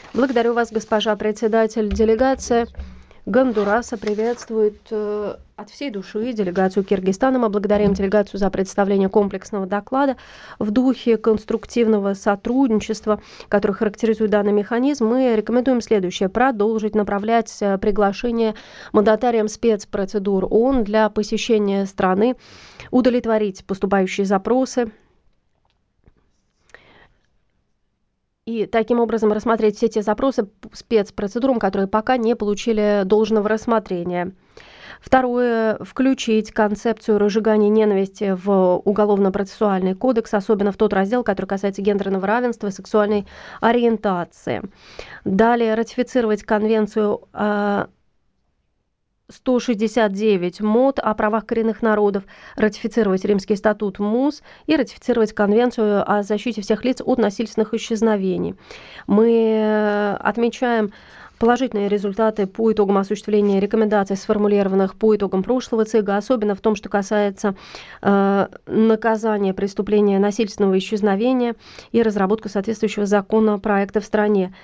Благодарю вас, госпожа председатель. Делегация Гондураса приветствует от всей души делегацию Киргизстана. Мы благодарим делегацию за представление комплексного доклада в духе конструктивного сотрудничества, который характеризует данный механизм. Мы рекомендуем следующее: продолжить направлять приглашение мандатариям спецпроцедур ООН для посещения страны, удовлетворить поступающие запросы и таким образом рассмотреть все те запросы по спецпроцедурам, которые пока не получили должного рассмотрения. Второе. Включить концепцию разжигания ненависти в Уголовно-процессуальный кодекс, особенно в тот раздел, который касается гендерного равенства и сексуальной ориентации. Далее. Ратифицировать конвенцию 169 МОД о правах коренных народов, ратифицировать Римский статут МУС и ратифицировать Конвенцию о защите всех лиц от насильственных исчезновений. Мы отмечаем положительные результаты по итогам осуществления рекомендаций, сформулированных по итогам прошлого ЦИГа, особенно в том, что касается наказания преступления насильственного исчезновения и разработку соответствующего законопроекта в стране.